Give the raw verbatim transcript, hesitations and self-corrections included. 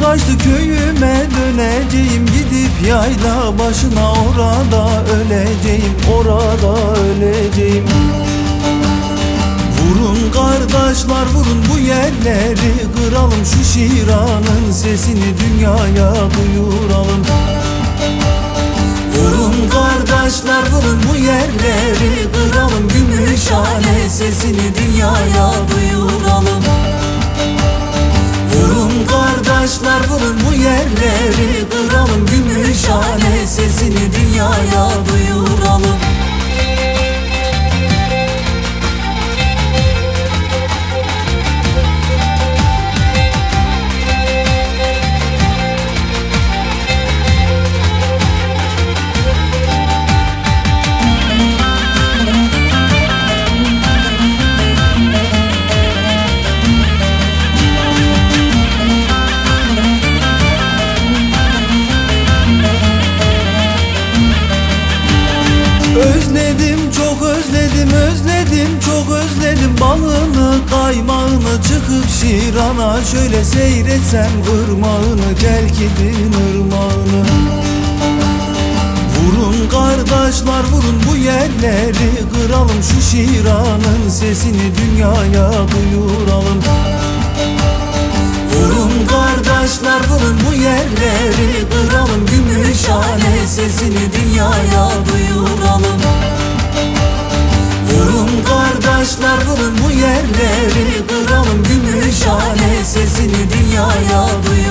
taşlı köyüme döneceğim, gidip yayla başına orada öleceğim, orada öleceğim. Vurun kardeşler vurun bu yerleri kıralım, şu şiranın sesini dünyaya duyuralım. Vurun kardeşler vurun bu yerleri kıralım, Gümüşhane sesini dünyaya duyuralım. Vurun kardeşler vurun bu yerleri kıralım, Gümüşhane sesini dünyaya duyuralım. Özledim, çok özledim, özledim, çok özledim balını, kaymağını, çıkıp Şiran'a şöyle seyretsem ırmağını, Kelkid'in ırmağını. Vurun kardeşler vurun bu yerleri kıralım, şu Şiran'ın sesini dünyaya duyuralım. Vurun kardeşler vurun bu yerleri kıralım, Gümüşhane sesini dünyaya duyuralım. Vurun kardeşler vurun bu yerleri kıralım, Gümüşhane sesini dünyaya duyuralım.